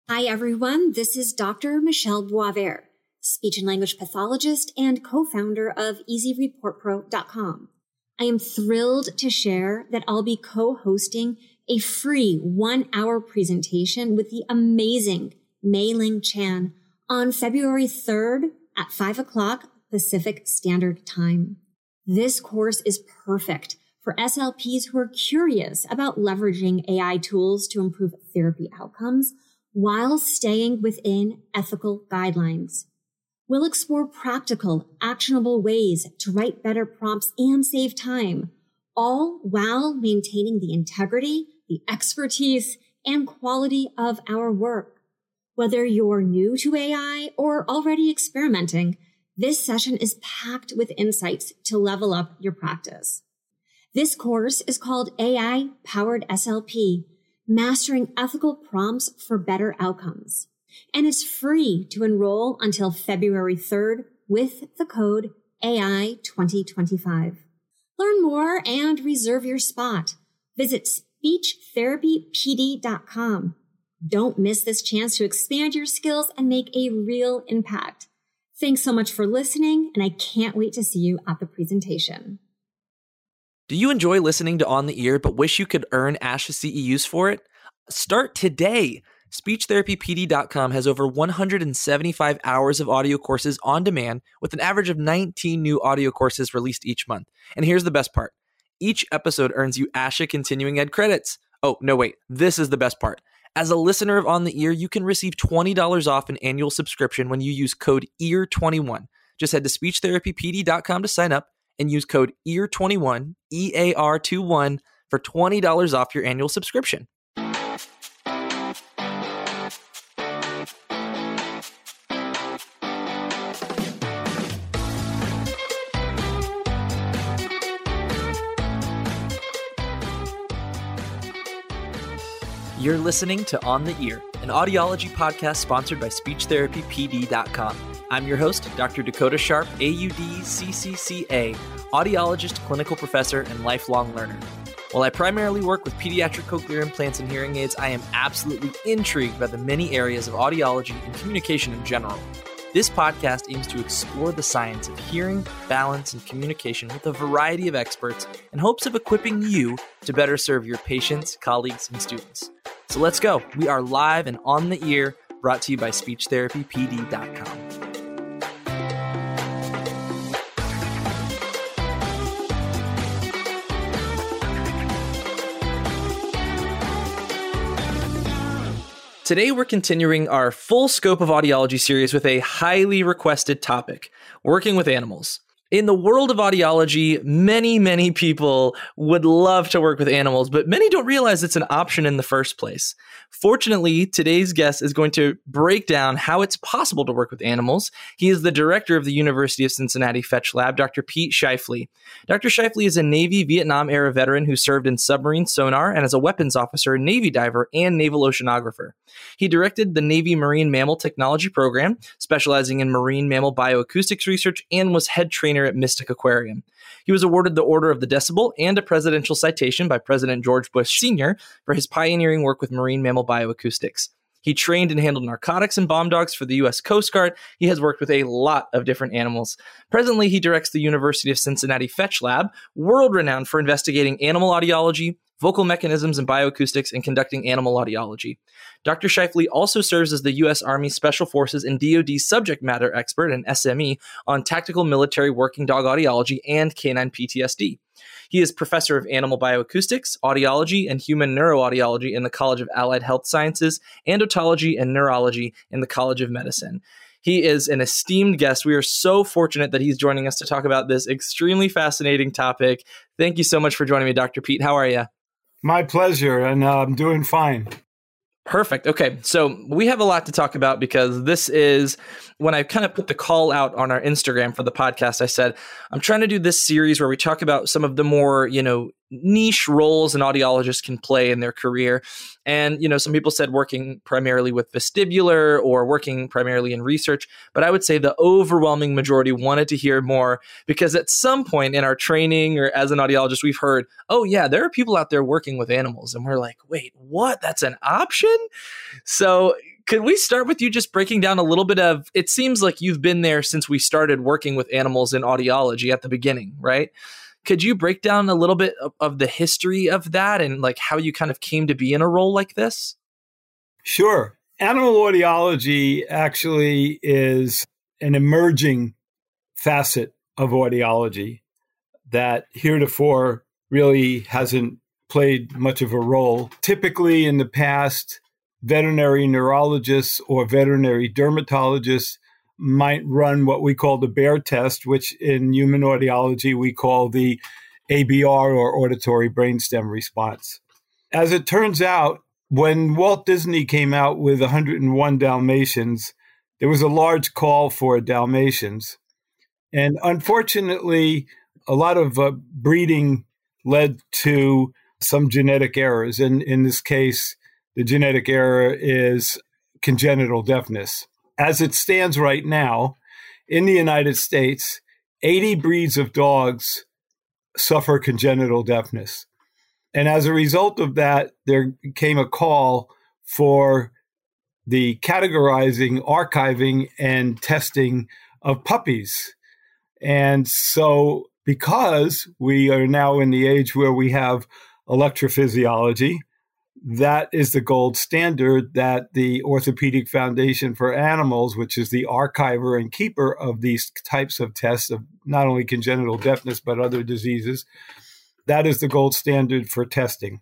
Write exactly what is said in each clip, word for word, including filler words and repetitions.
Hi, everyone. This is Doctor Michelle Boisvert, speech and language pathologist and co-founder of easy report pro dot com. I am thrilled to share that I'll be co-hosting a free one-hour presentation with the amazing Mei Ling Chan on February third at five o'clock Pacific Standard Time. This course is perfect for S L Ps who are curious about leveraging A I tools to improve therapy outcomes while staying within ethical guidelines. We'll explore practical, actionable ways to write better prompts and save time, all while maintaining the integrity, the expertise, and quality of our work. Whether you're new to A I or already experimenting, this session is packed with insights to level up your practice. This course is called A I-Powered S L P, Mastering Ethical Prompts for Better Outcomes. And it's free to enroll until February third with the code A I twenty twenty-five. Learn more and reserve your spot. Visit speech therapy p d dot com. Don't miss this chance to expand your skills and make a real impact. Thanks so much for listening, and I can't wait to see you at the presentation. Do you enjoy listening to On the Ear but wish you could earn ASHA C E Us for it? Start today. speech therapy p d dot com has over one hundred seventy-five hours of audio courses on demand with an average of nineteen new audio courses released each month. And here's the best part. Each episode earns you ASHA Continuing Ed credits. Oh, no, wait. This is the best part. As a listener of On the Ear, you can receive twenty dollars off an annual subscription when you use code E A R twenty-one. Just head to speech therapy p d dot com to sign up and use code E A R twenty-one, E A R twenty-one, for twenty dollars off your annual subscription. You're listening to On the Ear, an audiology podcast sponsored by speech therapy p d dot com. I'm your host, Doctor Dakota Sharp, A U D C C C A, audiologist, clinical professor, and lifelong learner. While I primarily work with pediatric cochlear implants and hearing aids, I am absolutely intrigued by the many areas of audiology and communication in general. This podcast aims to explore the science of hearing, balance, and communication with a variety of experts in hopes of equipping you to better serve your patients, colleagues, and students. So let's go. We are live and on the ear, brought to you by speech therapy p d dot com. Today, we're continuing our full scope of audiology series with a highly requested topic, working with animals. In the world of audiology, many, many people would love to work with animals, but many don't realize it's an option in the first place. Fortunately, today's guest is going to break down how it's possible to work with animals. He is the director of the University of Cincinnati Fetch Lab, Doctor Pete Scheifele. Doctor Scheifele is a Navy Vietnam-era veteran who served in submarine sonar and as a weapons officer, Navy diver, and naval oceanographer. He directed the Navy Marine Mammal Technology Program, specializing in marine mammal bioacoustics research, and was head trainer at Mystic Aquarium. He was awarded the Order of the Decibel and a presidential citation by President George Bush Senior for his pioneering work with marine mammal bioacoustics. He trained and handled narcotics and bomb dogs for the U S Coast Guard. He has worked with a lot of different animals. Presently, he directs the University of Cincinnati Fetch Lab, world-renowned for investigating animal audiology, vocal mechanisms and bioacoustics, and conducting animal audiology. Doctor Scheifele also serves as the U S Army Special Forces and D O D subject matter expert, an S M E, on tactical military working dog audiology and canine P T S D. He is professor of animal bioacoustics, audiology, and human neuroaudiology in the College of Allied Health Sciences, and otology and neurology in the College of Medicine. He is an esteemed guest. We are so fortunate that he's joining us to talk about this extremely fascinating topic. Thank you so much for joining me, Doctor Pete. How are you? My pleasure, and uh, I'm doing fine. Perfect. Okay, so we have a lot to talk about because this is, when I kind of put the call out on our Instagram for the podcast, I said, I'm trying to do this series where we talk about some of the more, you know, niche roles an audiologist can play in their career. And, you know, some people said working primarily with vestibular or working primarily in research, but I would say the overwhelming majority wanted to hear more because at some point in our training or as an audiologist, we've heard, oh yeah, there are people out there working with animals. And we're like, wait, what? That's an option? So Could we start with you just breaking down a little bit of, it seems like you've been there since we started working with animals in audiology at the beginning, right? Could you break down a little bit of, of the history of that and like how you kind of came to be in a role like this? Sure. Animal audiology actually is an emerging facet of audiology that heretofore really hasn't played much of a role. Typically in the past, veterinary neurologists or veterinary dermatologists might run what we call the Bair test, which in human audiology we call the A B R or auditory brainstem response. As it turns out, when Walt Disney came out with one hundred one Dalmatians, there was a large call for Dalmatians. And unfortunately, a lot of uh, breeding led to some genetic errors. And in this case, the genetic error is congenital deafness. As it stands right now, in the United States, eighty breeds of dogs suffer congenital deafness. And as a result of that, there came a call for the categorizing, archiving, and testing of puppies. And so because we are now in the age where we have electrophysiology, that is the gold standard that the Orthopedic Foundation for Animals, which is the archiver and keeper of these types of tests of not only congenital deafness, but other diseases, that is the gold standard for testing.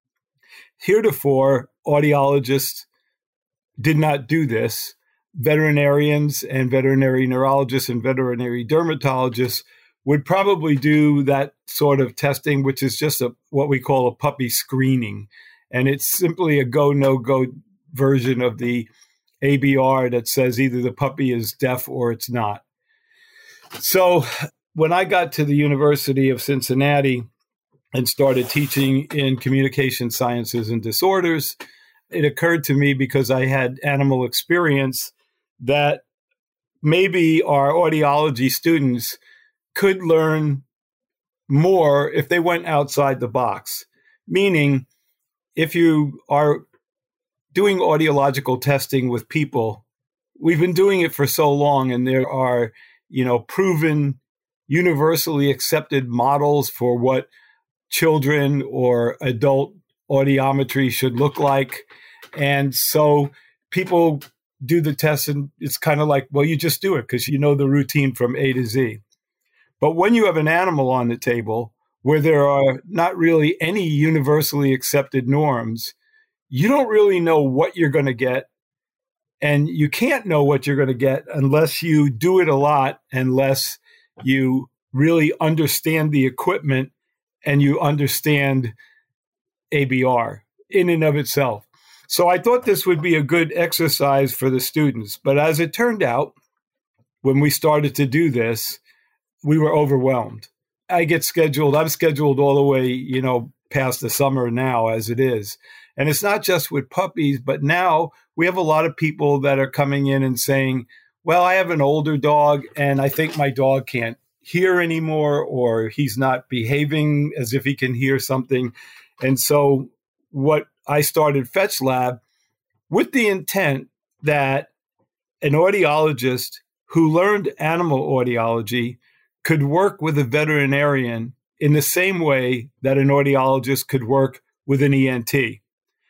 Heretofore, audiologists did not do this. Veterinarians and veterinary neurologists and veterinary dermatologists would probably do that sort of testing, which is just a, what we call a puppy screening. And it's simply a go, no-go version of the A B R that says either the puppy is deaf or it's not. So when I got to the University of Cincinnati and started teaching in communication sciences and disorders, it occurred to me, because I had animal experience, that maybe our audiology students could learn more if they went outside the box. Meaning, if you are doing audiological testing with people, we've been doing it for so long, and there are, you know, proven, universally accepted models for what children or adult audiometry should look like. And so people do the test, and it's kind of like, well, you just do it because you know the routine from A to Z. But when you have an animal on the table where there are not really any universally accepted norms, you don't really know what you're going to get. And you can't know what you're going to get unless you do it a lot, unless you really understand the equipment and you understand A B R in and of itself. So I thought this would be a good exercise for the students. But as it turned out, when we started to do this, we were overwhelmed. I get scheduled, I'm scheduled all the way, you know, past the summer now as it is. And it's not just with puppies, but now we have a lot of people that are coming in and saying, well, I have an older dog and I think my dog can't hear anymore, or he's not behaving as if he can hear something. And so what I started Fetch Lab with the intent that an audiologist who learned animal audiology could work with a veterinarian in the same way that an audiologist could work with an E N T.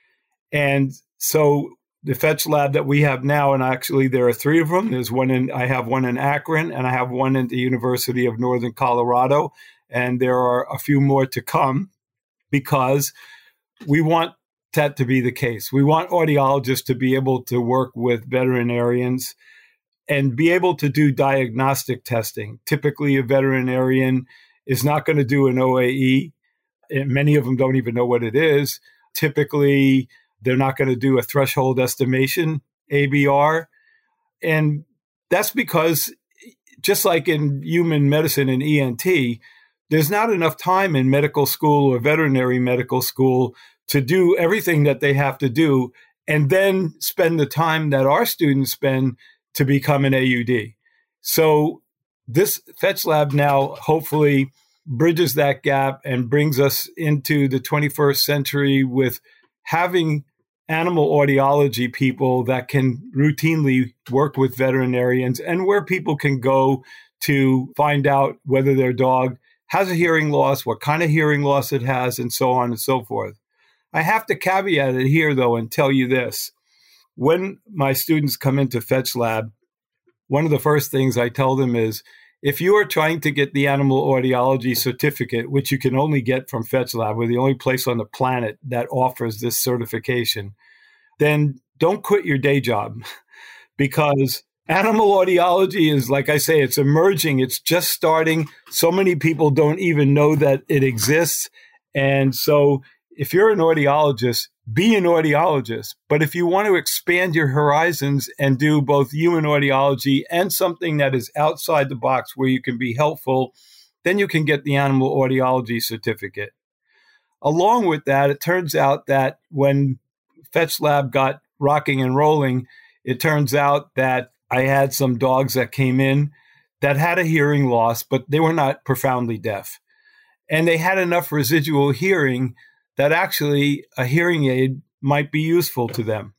And so the Fetch Lab that we have now, and actually there are three of them. There's one in, I have one in Akron, and I have one at the University of Northern Colorado, and there are a few more to come, because we want that to be the case. We want audiologists to be able to work with veterinarians and be able to do diagnostic testing. Typically, a veterinarian is not going to do an O A E. And many of them don't even know what it is. Typically, they're not going to do a threshold estimation, A B R. And that's because, just like in human medicine and E N T, there's not enough time in medical school or veterinary medical school to do everything that they have to do and then spend the time that our students spend to become an A U D. So this Fetch Lab now hopefully bridges that gap and brings us into the twenty-first century with having animal audiology people that can routinely work with veterinarians and where people can go to find out whether their dog has a hearing loss, what kind of hearing loss it has, and so on and so forth. I have to caveat it here, though, and tell you this. When my students come into FetchLab, one of the first things I tell them is, if you are trying to get the animal audiology certificate, which you can only get from FetchLab, we're the only place on the planet that offers this certification, then don't quit your day job because animal audiology is, like I say, it's emerging. It's just starting. So many people don't even know that it exists. And so if you're an audiologist, be an audiologist. But if you want to expand your horizons and do both human audiology and something that is outside the box where you can be helpful, then you can get the animal audiology certificate. Along with that, it turns out that when FetchLab got rocking and rolling, it turns out that I had some dogs that came in that had a hearing loss, but they were not profoundly deaf. And they had enough residual hearing that actually a hearing aid might be useful to them.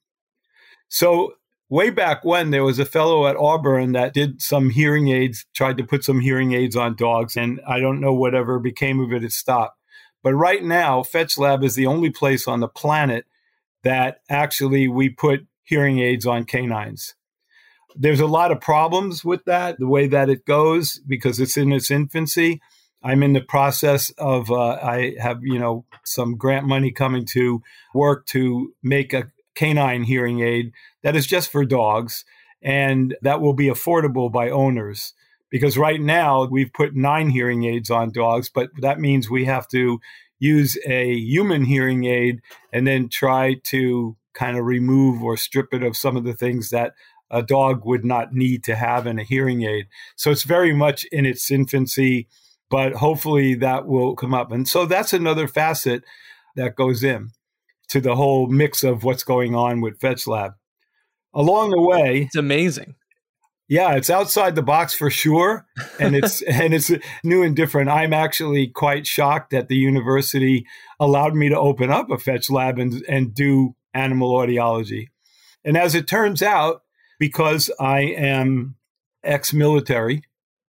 So way back when, there was a fellow at Auburn that did some hearing aids, tried to put some hearing aids on dogs, and I don't know whatever became of it, it stopped. But right now, FetchLab is the only place on the planet that actually we put hearing aids on canines. There's a lot of problems with that, the way that it goes, because it's in its infancy. I'm in the process of, uh, I have, you know, some grant money coming to work to make a canine hearing aid that is just for dogs, and that will be affordable by owners. Because right now we've put nine hearing aids on dogs, but that means we have to use a human hearing aid and then try to kind of remove or strip it of some of the things that a dog would not need to have in a hearing aid. So it's very much in its infancy, but hopefully that will come up. And so that's another facet that goes in to the whole mix of what's going on with FetchLab. Along the way, it's amazing. Yeah, it's outside the box for sure, and it's and it's new and different. I'm actually quite shocked that the university allowed me to open up a FetchLab and and do animal audiology. And as it turns out, because I am ex-military,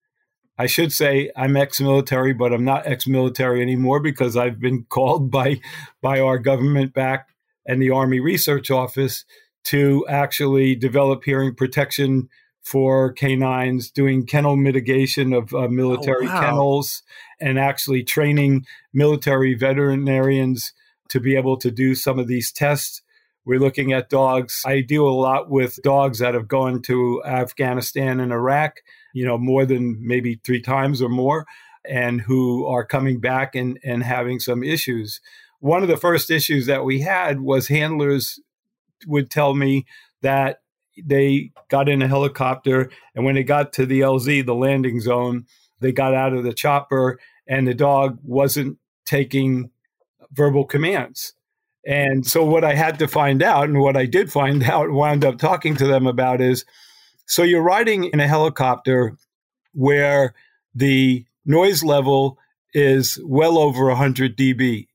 I should say I'm ex-military, but I'm not ex-military anymore because I've been called by by our government back and the Army Research Office to actually develop hearing protection for canines, doing kennel mitigation of uh, military oh, wow. kennels, and actually training military veterinarians to be able to do some of these tests. We're looking at dogs. I deal a lot with dogs that have gone to Afghanistan and Iraq, you know, more than maybe three times or more, and who are coming back and, and having some issues. One of the first issues that we had was handlers would tell me that they got in a helicopter, and when they got to the L Z, the landing zone, they got out of the chopper, and the dog wasn't taking verbal commands. And so what I had to find out, and what I did find out, wound up talking to them about is, so you're riding in a helicopter where the noise level is well over one hundred decibels.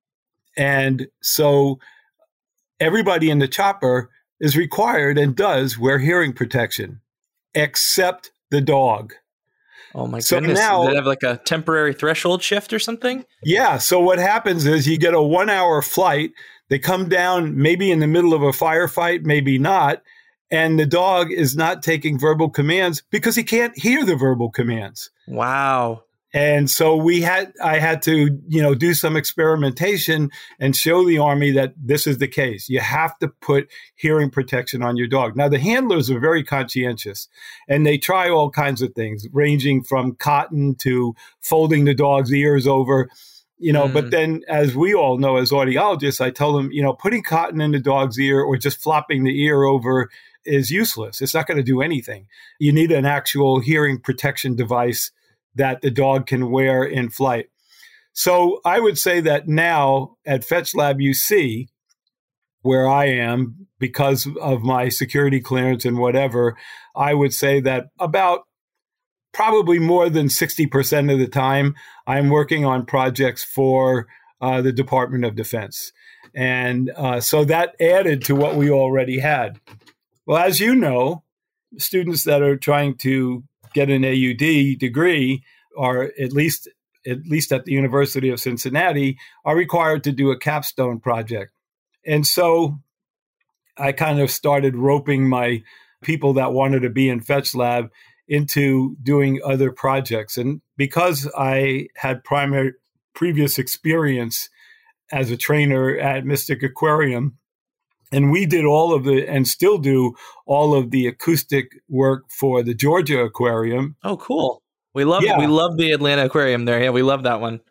And so everybody in the chopper is required and does wear hearing protection, except the dog. Oh my so goodness. Now, do they have like a temporary threshold shift or something? Yeah. So what happens is you get a one hour flight. They come down maybe in the middle of a firefight, maybe not. And the dog is not taking verbal commands because he can't hear the verbal commands. Wow. And so we had, I had to, you know, do some experimentation and show the Army that this is the case. You have to put hearing protection on your dog. Now, the handlers are very conscientious, and they try all kinds of things, ranging from cotton to folding the dog's ears over, you know, mm. but then as we all know, as audiologists, I tell them, you know, putting cotton in the dog's ear or just flopping the ear over is useless. It's not going to do anything. You need an actual hearing protection device that the dog can wear in flight. So I would say that now at FetchLab U C, where I am, because of my security clearance and whatever, I would say that about probably more than sixty percent of the time, I'm working on projects for uh, the Department of Defense. And uh, so that added to what we already had. Well, as you know, students that are trying to get an A U D degree are at least at least at the University of Cincinnati are required to do a capstone project. And so I kind of started roping my people that wanted to be in Fetch Lab into doing other projects. And because I had primary previous experience as a trainer at Mystic Aquarium, and we did all of the, and still do all of the acoustic work for the Georgia Aquarium. Oh, cool. We love Yeah. we love the Atlanta Aquarium there. Yeah, we love that one.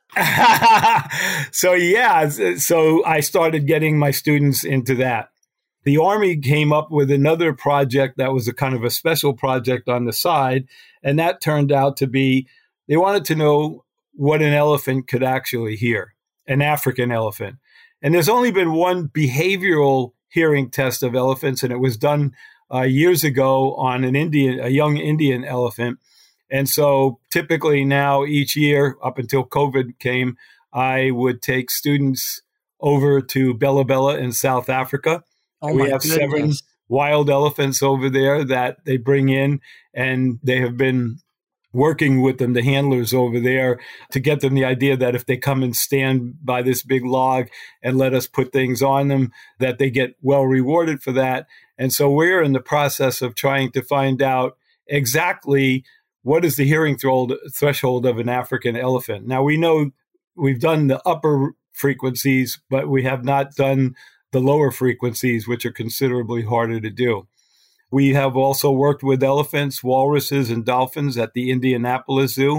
So yeah, so I started getting my students into that. The Army came up with another project that was a kind of a special project on the side, and that turned out to be, they wanted to know what an elephant could actually hear, an African elephant. And there's only been one behavioral hearing test of elephants, and it was done uh, years ago on an Indian, a young Indian elephant. And so typically now each year, up until COVID came, I would take students over to Bella Bella in South Africa. Oh, we my have seven goodness. wild elephants over there that they bring in, and they have been working with them, the handlers over there, to get them the idea that if they come and stand by this big log and let us put things on them, that they get well rewarded for that. And so we're in the process of trying to find out exactly what is the hearing threshold of an African elephant. Now, we know we've done the upper frequencies, but we have not done the lower frequencies, which are considerably harder to do. We have also worked with elephants, walruses, and dolphins at the Indianapolis Zoo.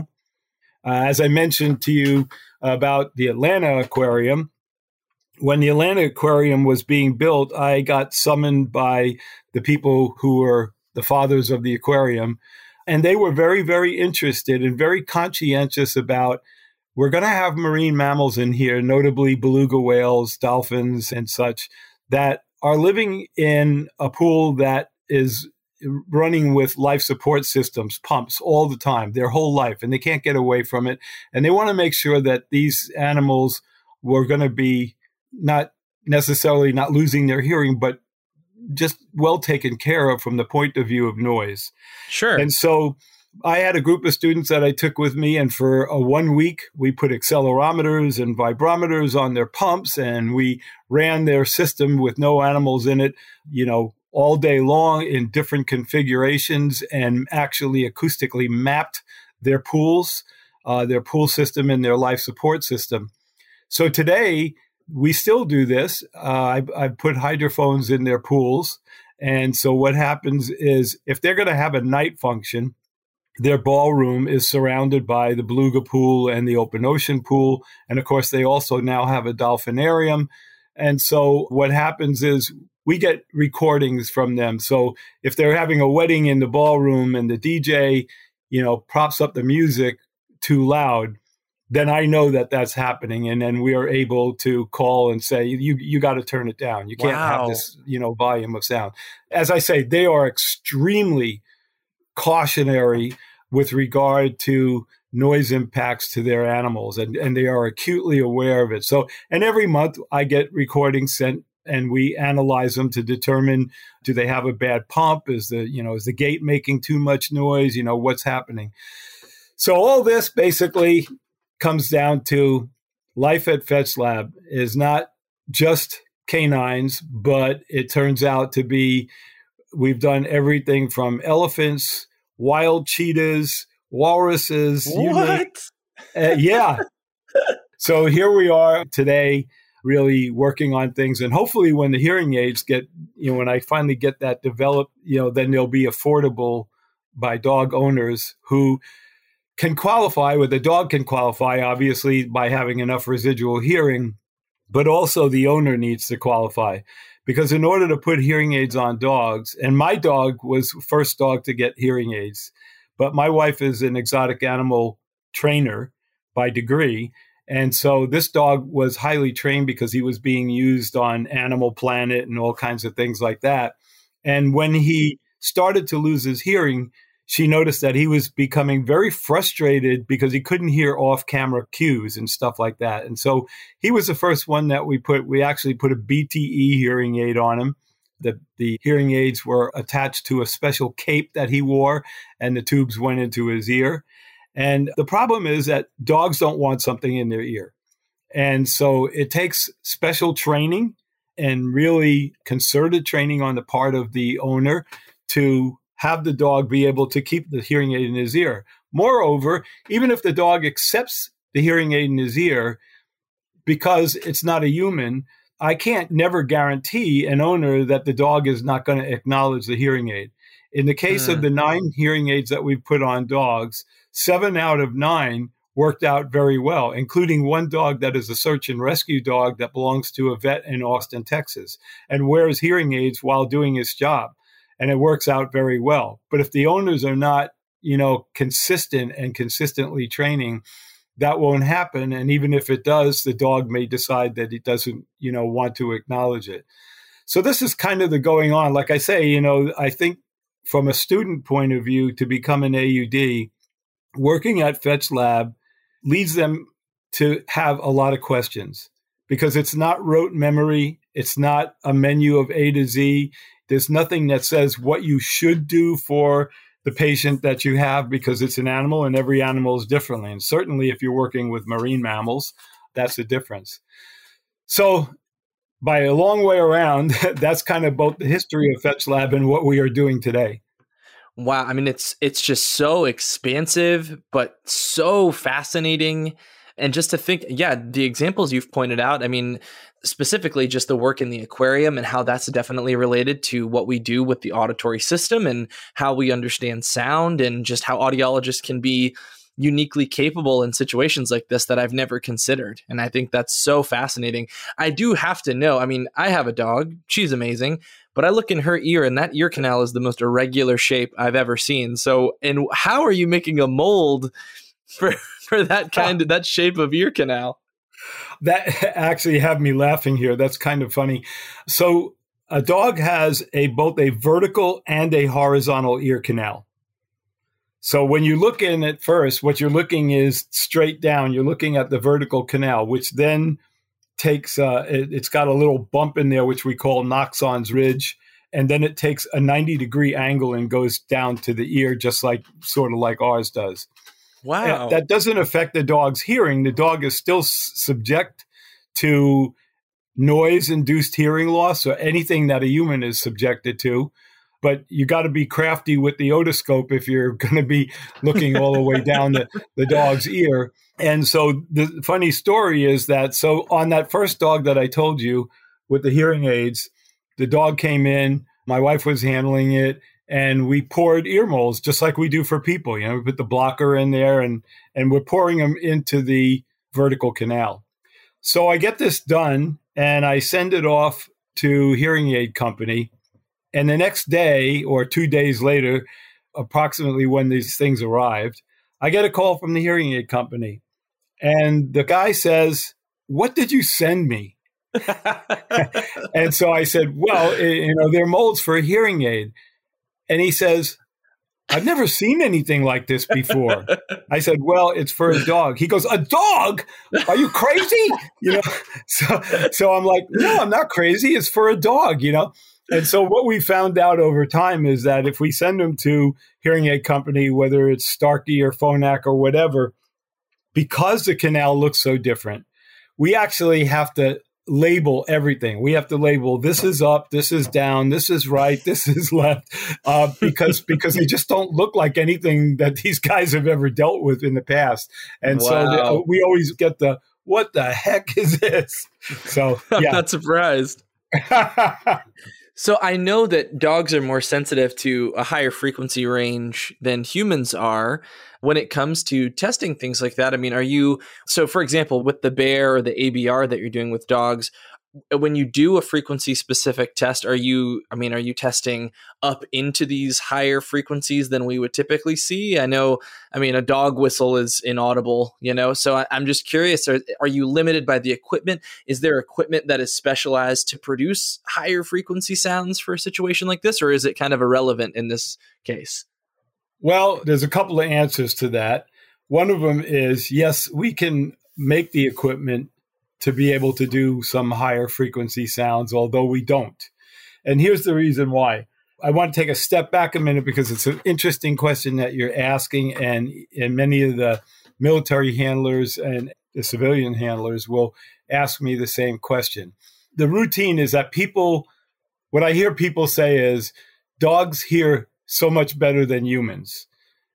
Uh, as I mentioned to you about the Atlanta Aquarium, when the Atlanta Aquarium was being built, I got summoned by the people who were the fathers of the aquarium, and they were very, very interested and very conscientious about, we're going to have marine mammals in here, notably beluga whales, dolphins, and such, that are living in a pool that is running with life support systems, pumps all the time, their whole life, and they can't get away from it. And they want to make sure that these animals were going to be not necessarily not losing their hearing, but just well taken care of from the point of view of noise. Sure. And so I had a group of students that I took with me, and for a one week, we put accelerometers and vibrometers on their pumps, and we ran their system with no animals in it, you know, all day long in different configurations, and actually acoustically mapped their pools, uh, their pool system and their life support system. So today, we still do this. Uh, I, I put hydrophones in their pools. And so what happens is, if they're going to have a night function, their ballroom is surrounded by the beluga pool and the open ocean pool. And of course, they also now have a dolphinarium. And so what happens is we get recordings from them. So if they're having a wedding in the ballroom and the D J, you know, props up the music too loud, then I know that that's happening. And then we are able to call and say, you you got to turn it down. You can't Wow. have this, you know, volume of sound. As I say, they are extremely cautionary with regard to noise impacts to their animals, and, and they are acutely aware of it. So, and every month I get recordings sent, and we analyze them to determine, do they have a bad pump? Is the, you know, is the gate making too much noise? You know, what's happening? So all this basically comes down to, life at Fetch Lab is not just canines, but it turns out to be, we've done everything from elephants, wild cheetahs, walruses. you name- What? Uh, yeah. So here we are today, really working on things. And hopefully when the hearing aids get, you know, when I finally get that developed, you know, then they'll be affordable by dog owners who can qualify, with the dog can qualify, obviously, by having enough residual hearing, but also the owner needs to qualify. Because in order to put hearing aids on dogs, and my dog was the first dog to get hearing aids, but my wife is an exotic animal trainer by degree. And so this dog was highly trained because he was being used on Animal Planet and all kinds of things like that. And when he started to lose his hearing, she noticed that he was becoming very frustrated because he couldn't hear off-camera cues and stuff like that. And so he was the first one that we put, we actually put a B T E hearing aid on him. The, the hearing aids were attached to a special cape that he wore, and the tubes went into his ear. And the problem is that dogs don't want something in their ear. And so it takes special training and really concerted training on the part of the owner to have the dog be able to keep the hearing aid in his ear. Moreover, even if the dog accepts the hearing aid in his ear, because it's not a human, I can't never guarantee an owner that the dog is not going to acknowledge the hearing aid. In the case mm. of the nine hearing aids that we've put on dogs, seven out of nine worked out very well, including one dog that is a search and rescue dog that belongs to a vet in Austin, Texas, and wears hearing aids while doing his job. And it works out very well. But if the owners are not, you know, consistent and consistently training, that won't happen. And even if it does, the dog may decide that it doesn't, you know, want to acknowledge it. So this is kind of the going on. Like I say, you know, I think from a student point of view, to become an A U D, working at Fetch Lab leads them to have a lot of questions because it's not rote memory. It's not a menu of A to Z. There's nothing that says what you should do for the patient that you have because it's an animal and every animal is differently. And certainly if you're working with marine mammals, that's the difference. So by a long way around, that's kind of both the history of Fetch Lab and what we are doing today. Wow. I mean, it's it's just so expansive, but so fascinating. And just to think, yeah, the examples you've pointed out, I mean, specifically just the work in the aquarium and how that's definitely related to what we do with the auditory system and how we understand sound and just how audiologists can be uniquely capable in situations like this that I've never considered. And I think that's so fascinating. I do have to know, I mean, I have a dog, she's amazing, but I look in her ear and that ear canal is the most irregular shape I've ever seen. So, and how are you making a mold for for that kind of, that shape of ear canal? That actually had me laughing here. That's kind of funny. So a dog has a both a vertical and a horizontal ear canal. So when you look in at first, what you're looking is straight down. You're looking at the vertical canal, which then takes, uh, it, it's got a little bump in there, which we call Knoxon's ridge. And then it takes a ninety degree angle and goes down to the ear, just like sort of like ours does. Wow. And that doesn't affect the dog's hearing. The dog is still s- subject to noise-induced hearing loss or anything that a human is subjected to. But you got to be crafty with the otoscope if you're going to be looking all the way down the, the dog's ear. And so the funny story is that, so on that first dog that I told you with the hearing aids, the dog came in, my wife was handling it, and we poured ear molds just like we do for people. You know, we put the blocker in there and, and we're pouring them into the vertical canal. So I get this done and I send it off to hearing aid company. And the next day or two days later, approximately when these things arrived, I get a call from the hearing aid company. And the guy says, "What did you send me?" And so I said, "Well, you know, they're molds for a hearing aid." And he says, "I've never seen anything like this before." I said, "Well, it's for a dog." He goes, "A dog? Are you crazy?" You know, so, so I'm like, "No, I'm not crazy. It's for a dog," you know? And so what we found out over time is that if we send them to hearing aid company, whether it's Starkey or Phonak or whatever, because the canal looks so different, we actually have to label everything. We have to label, this is up, this is down, this is right, this is left, uh, because because they just don't look like anything that these guys have ever dealt with in the past. And wow. so the, we always get the, what the heck is this? So yeah. I'm not surprised. So I know that dogs are more sensitive to a higher frequency range than humans are when it comes to testing things like that. I mean, are you, so for example, with the Bear or the A B R that you're doing with dogs, when you do a frequency specific test, are you, I mean, are you testing up into these higher frequencies than we would typically see? I know, I mean, a dog whistle is inaudible, you know, so I, I'm just curious, are, are you limited by the equipment? Is there equipment that is specialized to produce higher frequency sounds for a situation like this, or is it kind of irrelevant in this case? Well, there's a couple of answers to that. One of them is, yes, we can make the equipment to be able to do some higher frequency sounds, although we don't. And here's the reason why. I want to take a step back a minute because it's an interesting question that you're asking, and, and many of the military handlers and the civilian handlers will ask me the same question. The routine is that people, what I hear people say is, dogs hear so much better than humans.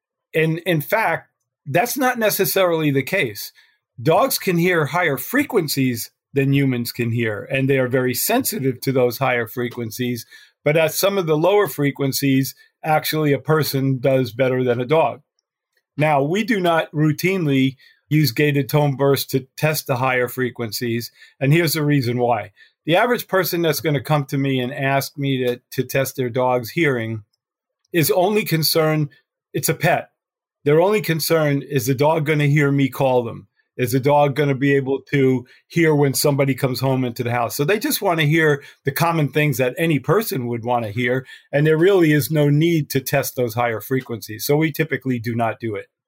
And in fact, that's not necessarily the case. Dogs can hear higher frequencies than humans can hear, and they are very sensitive to those higher frequencies. But at some of the lower frequencies, actually a person does better than a dog. Now, we do not routinely use gated tone bursts to test the higher frequencies, and here's the reason why. The average person that's going to come to me and ask me to, to test their dog's hearing is only concerned, it's a pet. Their only concern is the dog going to hear me call them? Is the dog going to be able to hear when somebody comes home into the house? So they just want to hear the common things that any person would want to hear. And there really is no need to test those higher frequencies. So we typically do not do it.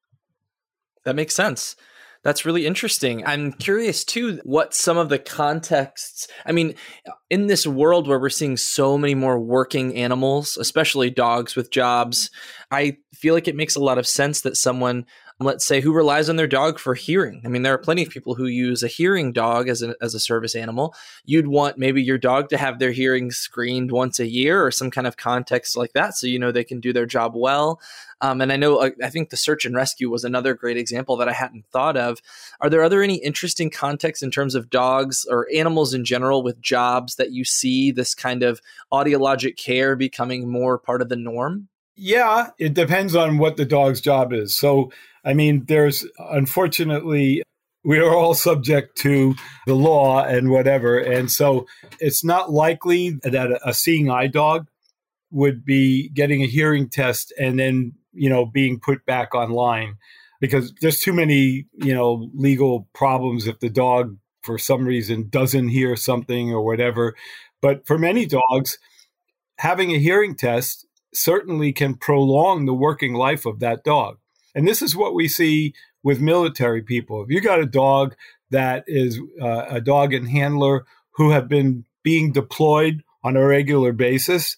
That makes sense. That's really interesting. I'm curious, too, what some of the contexts, I mean, in this world where we're seeing so many more working animals, especially dogs with jobs, I feel like it makes a lot of sense that someone, let's say, who relies on their dog for hearing. I mean, there are plenty of people who use a hearing dog as a, as a service animal. You'd want maybe your dog to have their hearing screened once a year or some kind of context like that, so you know they can do their job well. Um, and I know, uh, I think the search and rescue was another great example that I hadn't thought of. Are there other any interesting contexts in terms of dogs or animals in general with jobs that you see this kind of audiologic care becoming more part of the norm? Yeah, it depends on what the dog's job is. So, I mean, there's unfortunately, we are all subject to the law and whatever. And so it's not likely that a seeing eye dog would be getting a hearing test and then, you know, being put back online, because there's too many, you know, legal problems if the dog, for some reason, doesn't hear something or whatever. But for many dogs, having a hearing test certainly can prolong the working life of that dog. And this is what we see with military people. If you got a dog that is uh, a dog and handler who have been being deployed on a regular basis,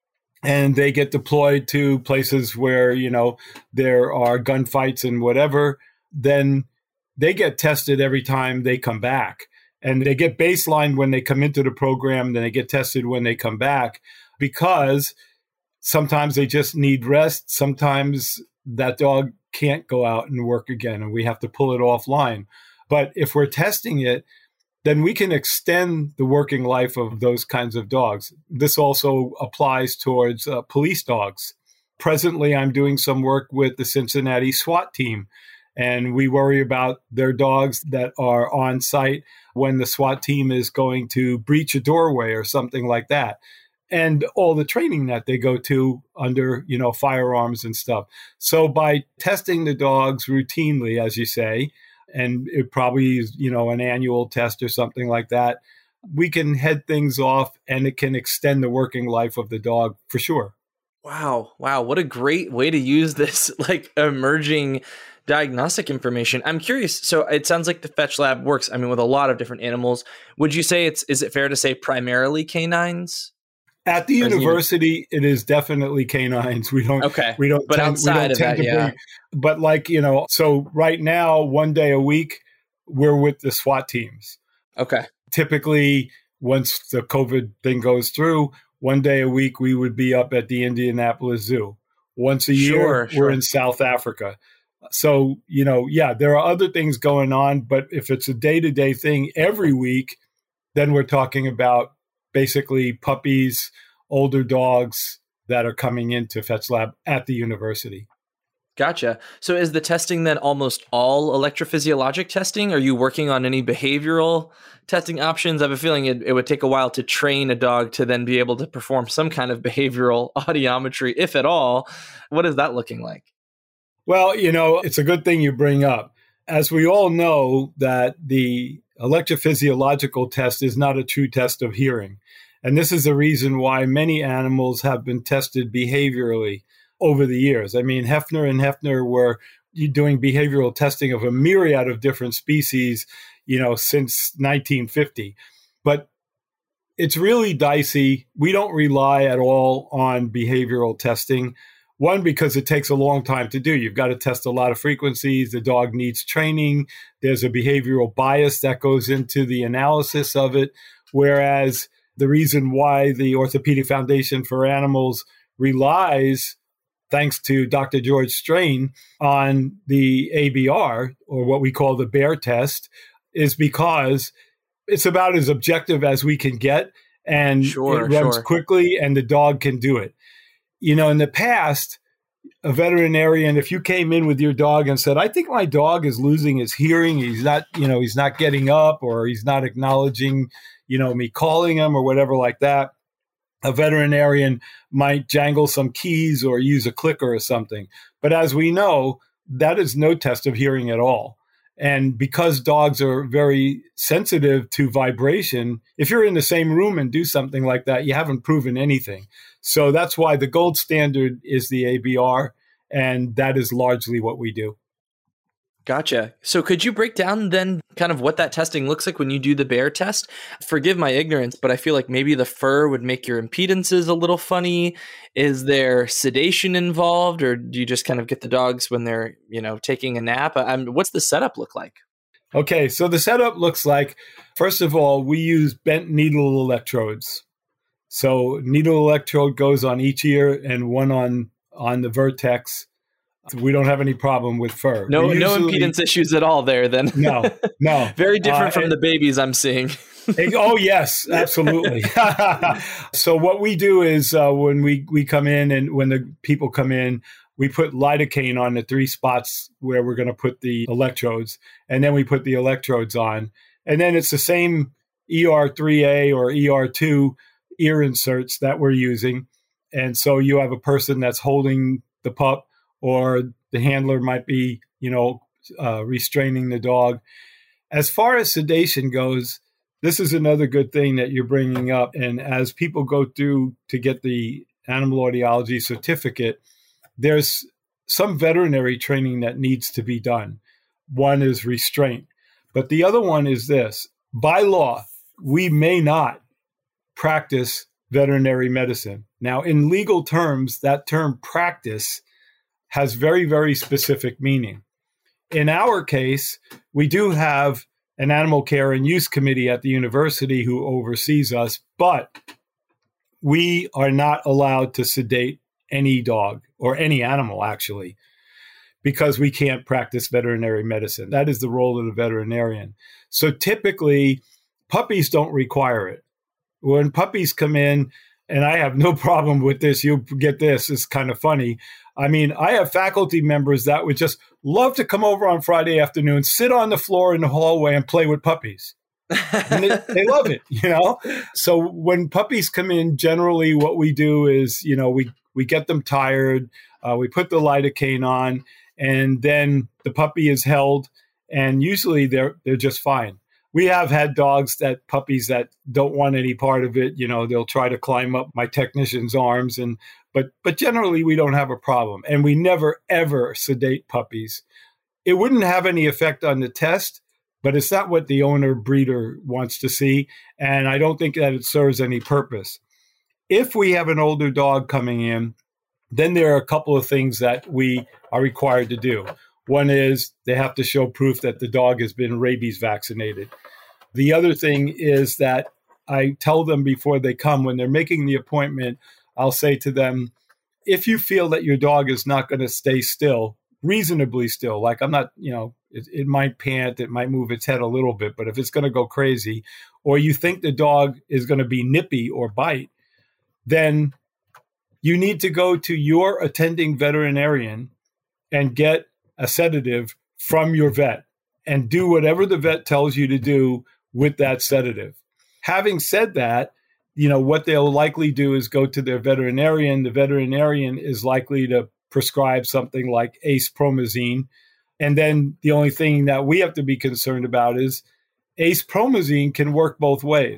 and they get deployed to places where, you know, there are gunfights and whatever, then they get tested every time they come back. And they get baselined when they come into the program, then they get tested when they come back, because sometimes they just need rest. Sometimes that dog can't go out and work again, and we have to pull it offline. But if we're testing it, then we can extend the working life of those kinds of dogs. This also applies towards uh, police dogs. Presently, I'm doing some work with the Cincinnati SWAT team, and we worry about their dogs that are on site when the SWAT team is going to breach a doorway or something like that, and all the training that they go to under, you know, firearms and stuff. So by testing the dogs routinely, as you say, and it probably is, you know, an annual test or something like that, we can head things off, and it can extend the working life of the dog for sure. Wow. Wow. What a great way to use this, like, emerging diagnostic information. I'm curious. So it sounds like the Fetch Lab works, I mean, with a lot of different animals. Would you say it's, is it fair to say primarily canines? At the university, it is definitely canines. We don't, okay. we don't, but tend, outside we don't of tend that, to yeah. bring, but like, you know, so right now, one day a week, we're with the SWAT teams. Okay. Typically, once the COVID thing goes through, one day a week, we would be up at the Indianapolis Zoo. Once a year, sure, sure. we're in South Africa. So, you know, yeah, there are other things going on, but if it's a day-to-day thing every week, then we're talking about basically puppies, older dogs that are coming into Fetch Lab at the university. Gotcha. So is the testing then almost all electrophysiologic testing? Are you working on any behavioral testing options? I have a feeling it, it would take a while to train a dog to then be able to perform some kind of behavioral audiometry, if at all. What is that looking like? Well, you know, it's a good thing you bring up. As we all know, that the electrophysiological test is not a true test of hearing. And this is the reason why many animals have been tested behaviorally. over the years. I mean, Hefner and Hefner were doing behavioral testing of a myriad of different species, you know, since nineteen fifty. But it's really dicey. We don't rely at all on behavioral testing. One, because it takes a long time to do. You've got to test a lot of frequencies. The dog needs training. There's a behavioral bias that goes into the analysis of it. Whereas the reason why the Orthopedic Foundation for Animals relies, thanks to Doctor George Strain, on the A B R, or what we call the bear test, is because it's about as objective as we can get, and sure, it runs sure. quickly, and the dog can do it. You know, in the past, a veterinarian, if you came in with your dog and said, I think my dog is losing his hearing, he's not, you know, he's not getting up, or he's not acknowledging, you know, me calling him or whatever like that, a veterinarian might jangle some keys or use a clicker or something. But as we know, that is no test of hearing at all. And because dogs are very sensitive to vibration, if you're in the same room and do something like that, you haven't proven anything. So that's why the gold standard is the A B R, and that is largely what we do. Gotcha. So could you break down then kind of what that testing looks like when you do the bear test? Forgive my ignorance, but I feel like maybe the fur would make your impedances a little funny. Is there sedation involved, or do you just kind of get the dogs when they're, you know, taking a nap? I'm, what's the setup look like? Okay, so the setup looks like, first of all, we use bent needle electrodes. So needle electrode goes on each ear and one on, on the vertex. We don't have any problem with fur. No, usually, no impedance issues at all there then. No, no. Very different uh, from and, the babies I'm seeing. Oh, yes, absolutely. So what we do is uh, when we, we come in and when the people come in, we put lidocaine on the three spots where we're going to put the electrodes, and then we put the electrodes on. And then it's the same E R three A or E R two ear inserts that we're using. And so you have a person that's holding the pup, or the handler might be, you know, uh, restraining the dog. As far as sedation goes, this is another good thing that you're bringing up. And as people go through to get the animal audiology certificate, there's some veterinary training that needs to be done. One is restraint. But the other one is this. By law, we may not practice veterinary medicine. Now, in legal terms, that term practice has very, very specific meaning. In our case, we do have an animal care and use committee at the university who oversees us, but we are not allowed to sedate any dog or any animal, actually, because we can't practice veterinary medicine. That is the role of the veterinarian. So typically, puppies don't require it. When puppies come in, and I have no problem with this, you'll get this, it's kind of funny. I mean, I have faculty members that would just love to come over on Friday afternoon, sit on the floor in the hallway and play with puppies. And they, they love it, you know? So when puppies come in, generally what we do is, you know, we, we get them tired, uh, we put the lidocaine on, and then the puppy is held, and usually they're they're just fine. We have had dogs that puppies that don't want any part of it. You know, they'll try to climb up my technician's arms, and but but generally we don't have a problem, and we never ever sedate puppies. It wouldn't have any effect on the test, but it's not what the owner breeder wants to see, and I don't think that it serves any purpose. If we have an older dog coming in, then there are a couple of things that we are required to do. One is they have to show proof that the dog has been rabies vaccinated. The other thing is that I tell them before they come, when they're making the appointment, I'll say to them, if you feel that your dog is not going to stay still, reasonably still, like I'm not, you know, it, it might pant, it might move its head a little bit, but if it's going to go crazy, or you think the dog is going to be nippy or bite, then you need to go to your attending veterinarian and get a sedative from your vet and do whatever the vet tells you to do with that sedative. Having said that, you know, what they'll likely do is go to their veterinarian. The veterinarian is likely to prescribe something like acepromazine. And then the only thing that we have to be concerned about is acepromazine can work both ways.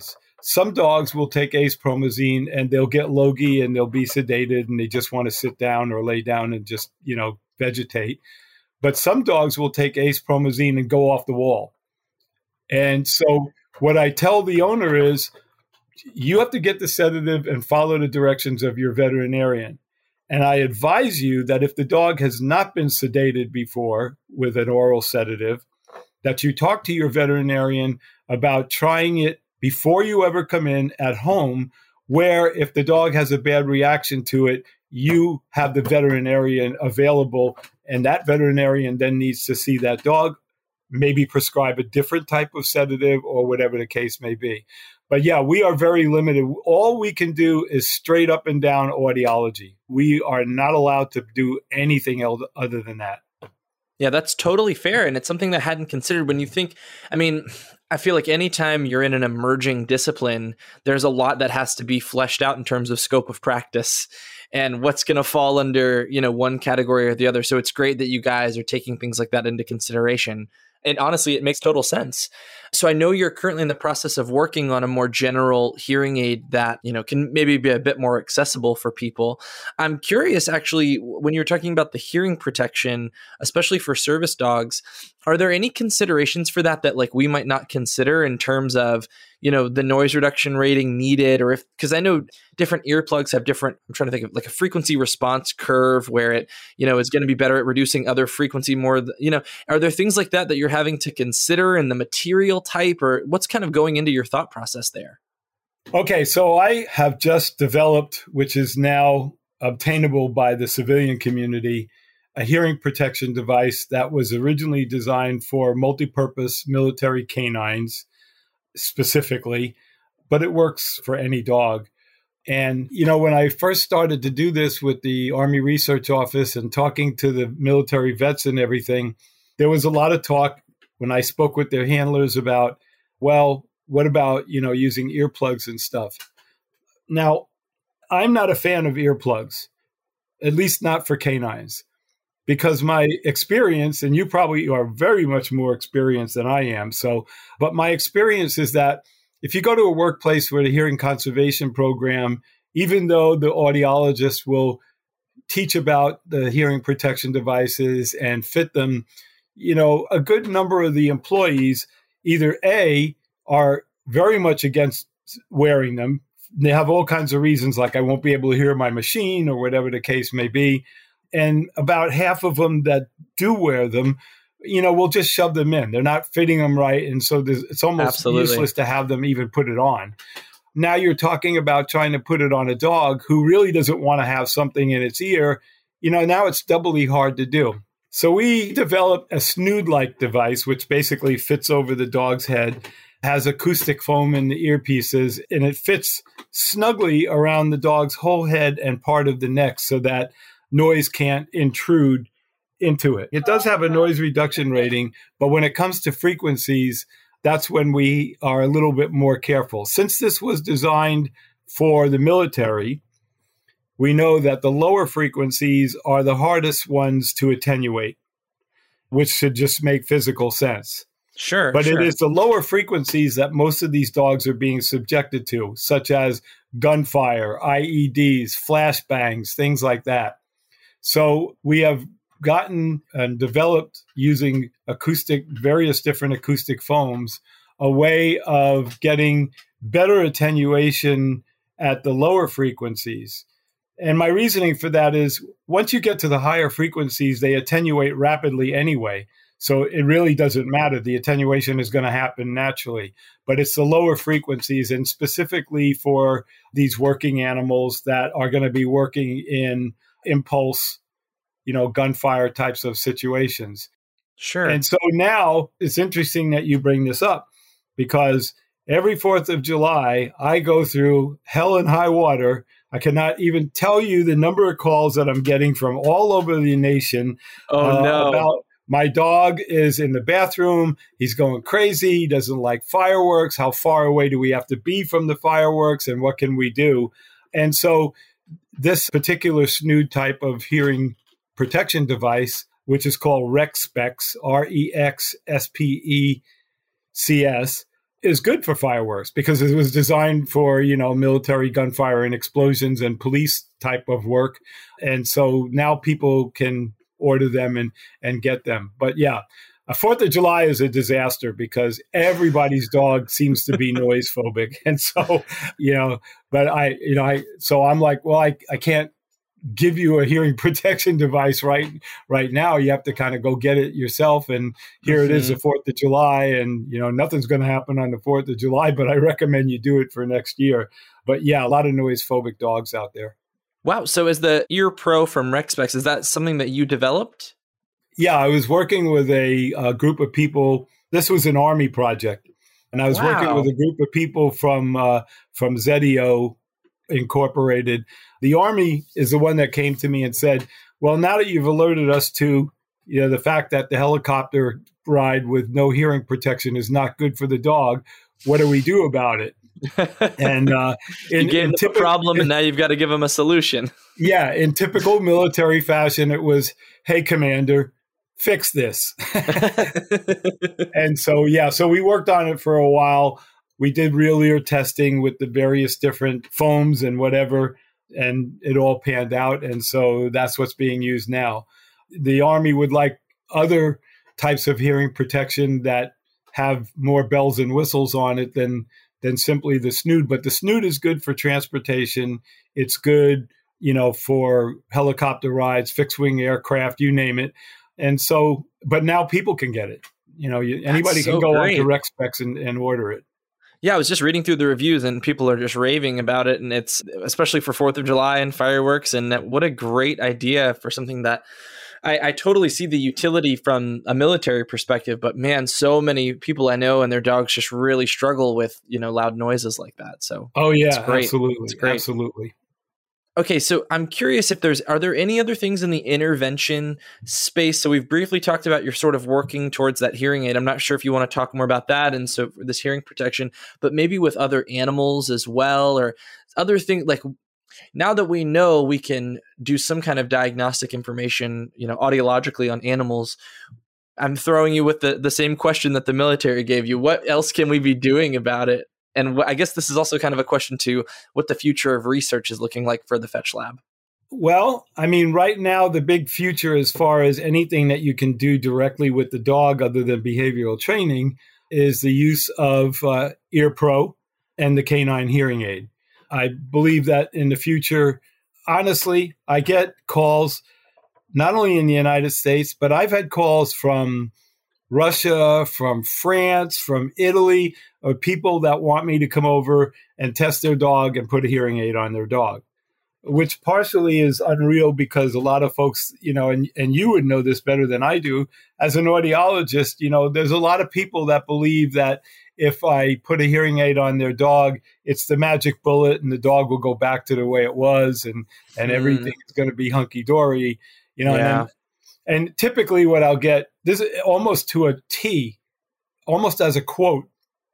some dogs will take acepromazine and they'll get logy and they'll be sedated and they just want to sit down or lay down and just, you know, vegetate. But some dogs will take acepromazine and go off the wall. And so what I tell the owner is, you have to get the sedative and follow the directions of your veterinarian. And I advise you that if the dog has not been sedated before with an oral sedative, that you talk to your veterinarian about trying it before you ever come in at home, where if the dog has a bad reaction to it, you have the veterinarian available, and that veterinarian then needs to see that dog, maybe prescribe a different type of sedative or whatever the case may be. But yeah, we are very limited. All we can do is straight up and down audiology. We are not allowed to do anything else other than that. Yeah, that's totally fair. And it's something that I hadn't considered when you think, I mean, I feel like anytime you're in an emerging discipline, there's a lot that has to be fleshed out in terms of scope of practice and what's going to fall under, you know, one category or the other. So it's great that you guys are taking things like that into consideration. And honestly, it makes total sense. So I know you're currently in the process of working on a more general hearing aid that, you know, can maybe be a bit more accessible for people. I'm curious, actually, when you're talking about the hearing protection, especially for service dogs, are there any considerations for that that like we might not consider in terms of, you know, the noise reduction rating needed? Or if, because I know different earplugs have different, I'm trying to think of like a frequency response curve where it, you know, is going to be better at reducing other frequency more, you know, are there things like that that you're having to consider in the material type, or what's kind of going into your thought process there? Okay, so I have just developed, which is now obtainable by the civilian community, a hearing protection device that was originally designed for multipurpose military canines specifically, but it works for any dog. And, you know, when I first started to do this with the Army Research Office and talking to the military vets and everything, there was a lot of talk when I spoke with their handlers about, well, what about, you know, using earplugs and stuff? Now, I'm not a fan of earplugs, at least not for canines, because my experience, and you probably are very much more experienced than I am. So, but my experience is that if you go to a workplace where the hearing conservation program, even though the audiologist will teach about the hearing protection devices and fit them, you know, a good number of the employees either A, are very much against wearing them. They have all kinds of reasons, like I won't be able to hear my machine or whatever the case may be. And about half of them that do wear them, you know, will just shove them in. They're not fitting them right. And so it's almost Absolutely. useless to have them even put it on. Now you're talking about trying to put it on a dog who really doesn't want to have something in its ear. You know, now it's doubly hard to do. So we developed a snood-like device, which basically fits over the dog's head, has acoustic foam in the earpieces, and it fits snugly around the dog's whole head and part of the neck so that noise can't intrude into it. It does have a noise reduction rating, but when it comes to frequencies, that's when we are a little bit more careful. Since this was designed for the military, we know that the lower frequencies are the hardest ones to attenuate, which should just make physical sense. Sure. But sure. it is the lower frequencies that most of these dogs are being subjected to, such as gunfire, I E Ds, flashbangs, things like that. So we have gotten and developed, using acoustic, various different acoustic foams, a way of getting better attenuation at the lower frequencies. And my reasoning for that is once you get to the higher frequencies, they attenuate rapidly anyway. So it really doesn't matter. The attenuation is going to happen naturally. But it's the lower frequencies, and specifically for these working animals that are going to be working in impulse, you know, gunfire types of situations. Sure. And so now it's interesting that you bring this up, because every fourth of July, I go through hell and high water. I cannot even tell you the number of calls that I'm getting from all over the nation. Oh, uh, no. About my dog is in the bathroom. He's going crazy. He doesn't like fireworks. How far away do we have to be from the fireworks, and what can we do? And so this particular snood type of hearing protection device, which is called RexSpecs, R E X S P E C S, is good for fireworks because it was designed for, you know, military gunfire and explosions and police type of work. And so now people can order them and, and get them. But yeah, a Fourth of July is a disaster because everybody's dog seems to be noise phobic. And so, you know, but I, you know, I, so I'm like, well, I, I can't give you a hearing protection device right right now. You have to kind of go get it yourself. And here mm-hmm. it is, the Fourth of July, and you know nothing's going to happen on the Fourth of July. But I recommend you do it for next year. But yeah, a lot of noise phobic dogs out there. Wow. So is the Ear Pro from RecSpecs, is that something that you developed? Yeah, I was working with a, a group of people. This was an Army project, and I was wow. working with a group of people from uh, from Zetio Incorporated. The Army is the one that came to me and said, well, now that you've alerted us to, you know, the fact that the helicopter ride with no hearing protection is not good for the dog, what do we do about it? And uh, in, you gave in them typical, a problem, and now you've got to give them a solution. Yeah, in typical military fashion, it was, hey, Commander, fix this. And so, yeah, so we worked on it for a while. We did real ear testing with the various different foams and whatever, and it all panned out. And so that's what's being used now. The Army would like other types of hearing protection that have more bells and whistles on it than than simply the snood. But the snood is good for transportation. It's good, you know, for helicopter rides, fixed wing aircraft, you name it. And so, but now people can get it. You know, you, anybody so can go great. on to RecSpecs and, and order it. Yeah, I was just reading through the reviews and people are just raving about it. And it's especially for Fourth of July and fireworks. And that, what a great idea for something that I, I totally see the utility from a military perspective. But man, so many people I know and their dogs just really struggle with, you know, loud noises like that. So, oh, yeah, absolutely. Absolutely. Okay, so I'm curious if there's, are there any other things in the intervention space? So we've briefly talked about you're sort of working towards that hearing aid. I'm not sure if you want to talk more about that. And so for this hearing protection, but maybe with other animals as well, or other things like now that we know we can do some kind of diagnostic information, you know, audiologically on animals. I'm throwing you with the, the same question that the military gave you. What else can we be doing about it? And I guess this is also kind of a question to what the future of research is looking like for the Fetch Lab. Well, I mean, right now, the big future as far as anything that you can do directly with the dog other than behavioral training is the use of uh, Ear Pro and the canine hearing aid. I believe that in the future, honestly, I get calls not only in the United States, but I've had calls from Russia, from France, from Italy, or people that want me to come over and test their dog and put a hearing aid on their dog, which partially is unreal because a lot of folks, you know, and, and you would know this better than I do, as an audiologist, you know, there's a lot of people that believe that if I put a hearing aid on their dog, it's the magic bullet and the dog will go back to the way it was and, and mm. everything is going to be hunky-dory, you know. Yeah. And, then, and typically what I'll get, this is almost to a T, almost as a quote,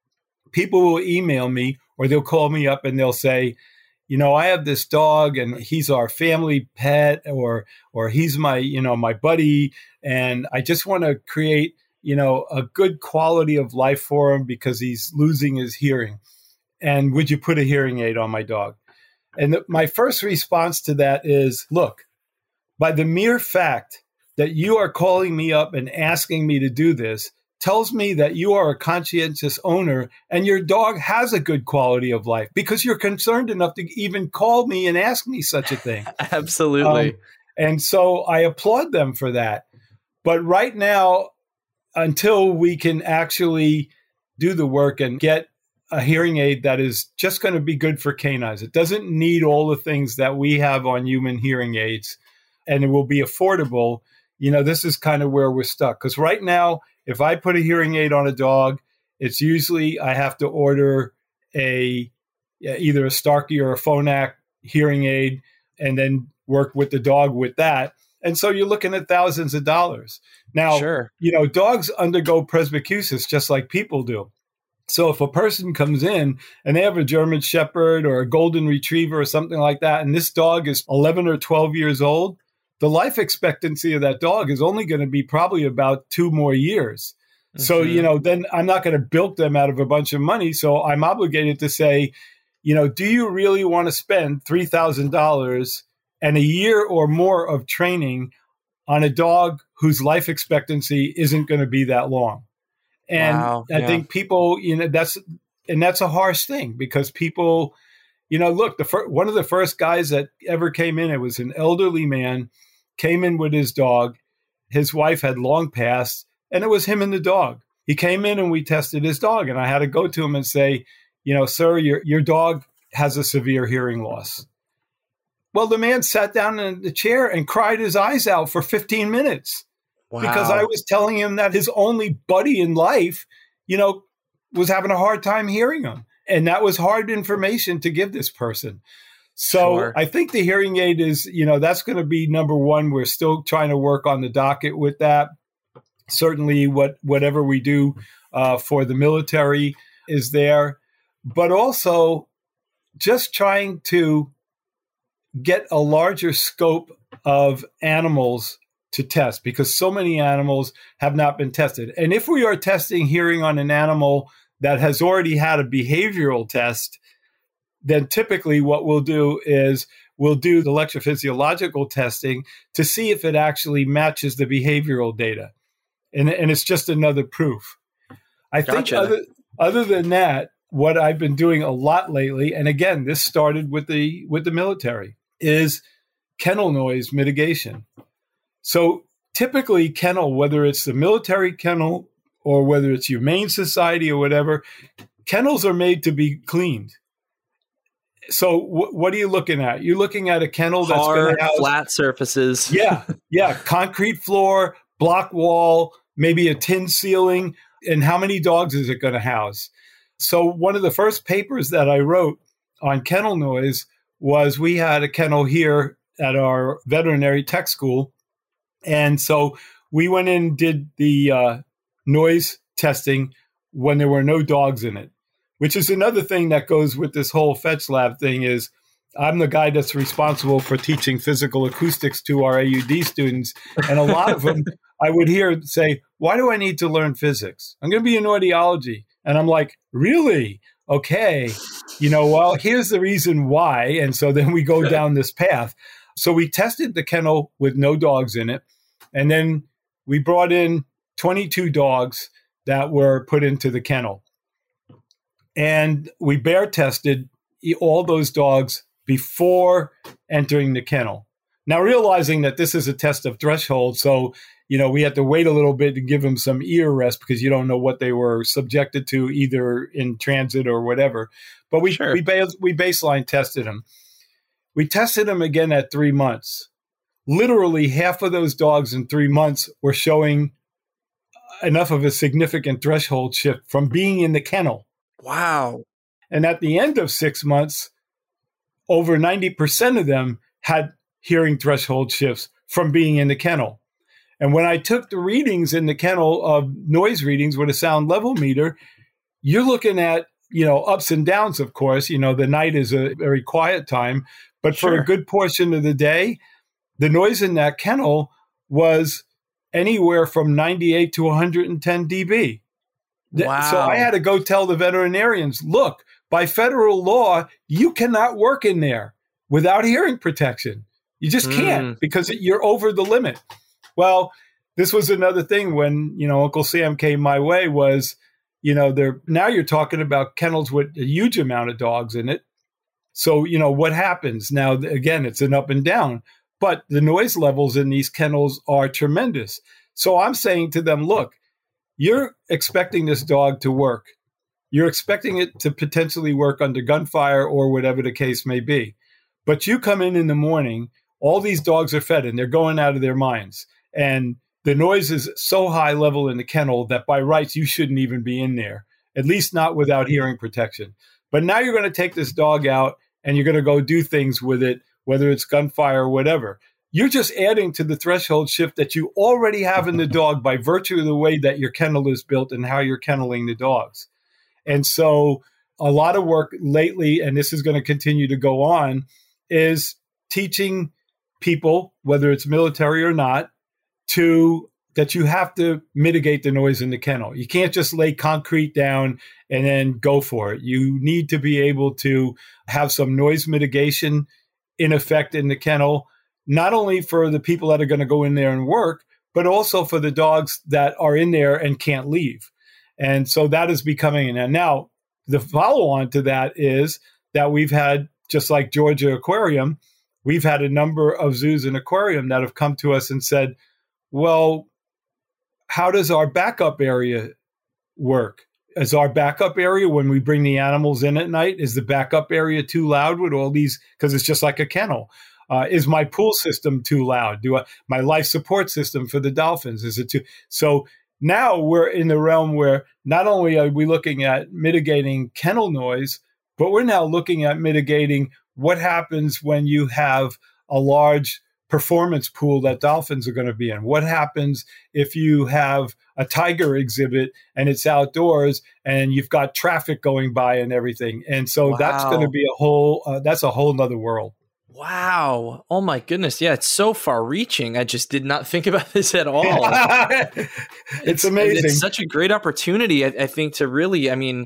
people will email me or they'll call me up and they'll say, you know, I have this dog and he's our family pet or or he's my, you know, my buddy. And I just want to create, you know, a good quality of life for him because he's losing his hearing. And would you put a hearing aid on my dog? And the, my first response to that is, look, by the mere fact that you are calling me up and asking me to do this tells me that you are a conscientious owner and your dog has a good quality of life because you're concerned enough to even call me and ask me such a thing. Absolutely. Um, and so I applaud them for that. But right now, until we can actually do the work and get a hearing aid that is just going to be good for canines, it doesn't need all the things that we have on human hearing aids, and it will be affordable. You know, this is kind of where we're stuck. Because right now, if I put a hearing aid on a dog, it's usually I have to order a either a Starkey or a Phonak hearing aid and then work with the dog with that. And so you're looking at thousands of dollars. Now, sure. you know, dogs undergo presbycusis just like people do. So if a person comes in and they have a German Shepherd or a Golden Retriever or something like that, and this dog is eleven or twelve years old, the life expectancy of that dog is only going to be probably about two more years. So, Mhm. you know, then I'm not going to bilk them out of a bunch of money. So I'm obligated to say, you know, do you really want to spend three thousand dollars and a year or more of training on a dog whose life expectancy isn't going to be that long? And Wow. I Yeah. think people, you know, that's, and that's a harsh thing because people, you know, look, the fir- one of the first guys that ever came in, it was an elderly man, came in with his dog. His wife had long passed, and it was him and the dog. He came in and we tested his dog, and I had to go to him and say, you know, sir, your your dog has a severe hearing loss. Well, the man sat down in the chair and cried his eyes out for fifteen minutes Wow. because I was telling him that his only buddy in life, you know, was having a hard time hearing him. And that was hard information to give this person. So Sure. I think the hearing aid is, you know, that's going to be number one. We're still trying to work on the docket with that. Certainly what whatever we do uh, for the military is there, but also just trying to get a larger scope of animals to test because so many animals have not been tested. And if we are testing hearing on an animal that has already had a behavioral test, then typically what we'll do is we'll do the electrophysiological testing to see if it actually matches the behavioral data. And, and it's just another proof. I Gotcha. think other, other than that, what I've been doing a lot lately, and again, this started with the with the military, is kennel noise mitigation. So typically kennel, whether it's the military kennel or whether it's Humane Society or whatever, kennels are made to be cleaned. So w- what are you looking at? You're looking at a kennel that's going Hard, to house flat surfaces. yeah, yeah, concrete floor, block wall, maybe a tin ceiling, and how many dogs is it going to house? So one of the first papers that I wrote on kennel noise was we had a kennel here at our veterinary tech school. And so we went in and did the uh, noise testing when there were no dogs in it, which is another thing that goes with this whole Fetch Lab thing is I'm the guy that's responsible for teaching physical acoustics to our A U D students. And a lot of them I would hear say, why do I need to learn physics? I'm going to be in audiology. And I'm like, really? Okay. You know, well, here's the reason why. And so then we go down this path. So we tested the kennel with no dogs in it. And then we brought in twenty-two dogs that were put into the kennel. And we bear tested all those dogs before entering the kennel. Now, realizing that this is a test of threshold, so, you know, we had to wait a little bit to give them some ear rest because you don't know what they were subjected to either in transit or whatever. But we Sure. we, bas- we baseline tested them. We tested them again at three months. Literally half of those dogs in three months were showing enough of a significant threshold shift from being in the kennel. Wow. And at the end of six months, over ninety percent of them had hearing threshold shifts from being in the kennel. And when I took the readings in the kennel of noise readings with a sound level meter, you're looking at, you know, ups and downs, of course. You know, the night is a very quiet time. But for Sure. a good portion of the day, the noise in that kennel was anywhere from ninety-eight to one hundred ten decibels. Th- Wow. So I had to go tell the veterinarians, look, by federal law, you cannot work in there without hearing protection. You just can't Mm. because it, you're over the limit. Well, this was another thing when, you know, Uncle Sam came my way was, you know, there now you're talking about kennels with a huge amount of dogs in it. So, you know, what happens? Now, again, it's an up and down, but the noise levels in these kennels are tremendous. So I'm saying to them, look, you're expecting this dog to work. You're expecting it to potentially work under gunfire or whatever the case may be. But you come in in the morning, all these dogs are fed and they're going out of their minds. And the noise is so high level in the kennel that by rights, you shouldn't even be in there, at least not without hearing protection. But now you're going to take this dog out and you're going to go do things with it, whether it's gunfire or whatever. You're just adding to the threshold shift that you already have in the dog by virtue of the way that your kennel is built and how you're kenneling the dogs. And so a lot of work lately, and this is going to continue to go on, is teaching people, whether it's military or not, to that you have to mitigate the noise in the kennel. You can't just lay concrete down and then go for it. You need to be able to have some noise mitigation in effect in the kennel, not only for the people that are going to go in there and work, but also for the dogs that are in there and can't leave. And so that is becoming, and now the follow on to that is that we've had, just like Georgia Aquarium, we've had a number of zoos and aquarium that have come to us and said, well, how does our backup area work? Is our backup area, when we bring the animals in at night, is the backup area too loud with all these? Because it's just like a kennel. Uh, is my pool system too loud? Do I, my life support system for the dolphins, is it too? So now we're in the realm where not only are we looking at mitigating kennel noise, but we're now looking at mitigating what happens when you have a large performance pool that dolphins are going to be in. What happens if you have a tiger exhibit and it's outdoors and you've got traffic going by and everything? And so wow. that's going to be a whole, uh, that's a whole nother world. Wow. Oh my goodness. Yeah. It's so far reaching. I just did not think about this at all. it's, it's amazing. It's such a great opportunity. I, I think to really, I mean,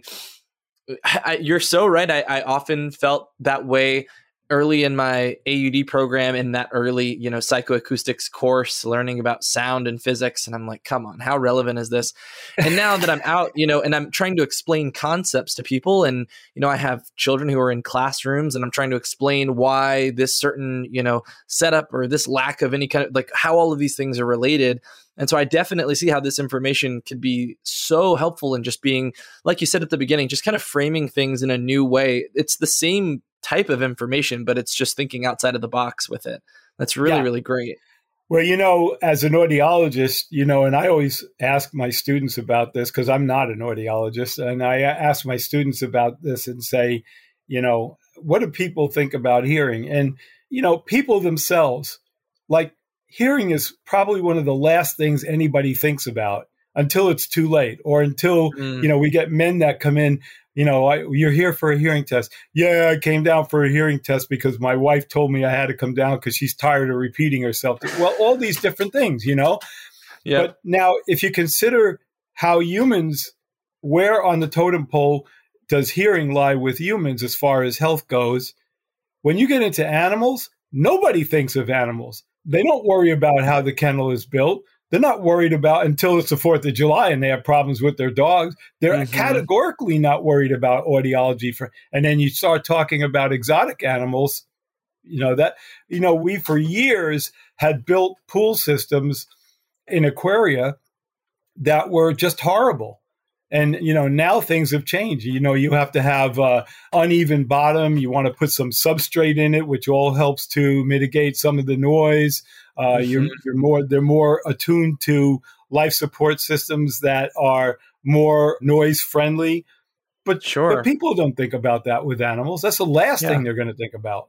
I, you're so right. I, I often felt that way early in my A U D program, in that early, you know, psychoacoustics course, learning about sound and physics. And I'm like, come on, how relevant is this? And now that I'm out, you know, and I'm trying to explain concepts to people, and, you know, I have children who are in classrooms and I'm trying to explain why this certain, you know, setup or this lack of any kind of, like, how all of these things are related. And so I definitely see how this information could be so helpful in just being, like you said at the beginning, just kind of framing things in a new way. It's the same type of information, but it's just thinking outside of the box with it. That's really, yeah. really great. Well, you know, as an audiologist, you know, and I always ask my students about this because I'm not an audiologist. And I ask my students about this and say, you know, what do people think about hearing? And, you know, people themselves, like, hearing is probably one of the last things anybody thinks about until it's too late, or until, mm. you know, we get men that come in, you know, I, you're here for a hearing test. Yeah, I came down for a hearing test because my wife told me I had to come down because she's tired of repeating herself. Well, all these different things, you know. Yeah. But now, if you consider how humans, where on the totem pole does hearing lie with humans as far as health goes, when you get into animals, nobody thinks of animals. They don't worry about how the kennel is built. They're not worried about, until it's the fourth of July and they have problems with their dogs. They're mm-hmm. categorically not worried about audiology. For, and then you start talking about exotic animals, you know, that, you know, we for years had built pool systems in aquaria that were just horrible. And, you know, now things have changed. You know, you have to have uh, uneven bottom. You want to put some substrate in it, which all helps to mitigate some of the noise. Uh, mm-hmm. you're, you're more, they're more attuned to life support systems that are more noise friendly. But, sure. but people don't think about that with animals. That's the last yeah. thing they're going to think about.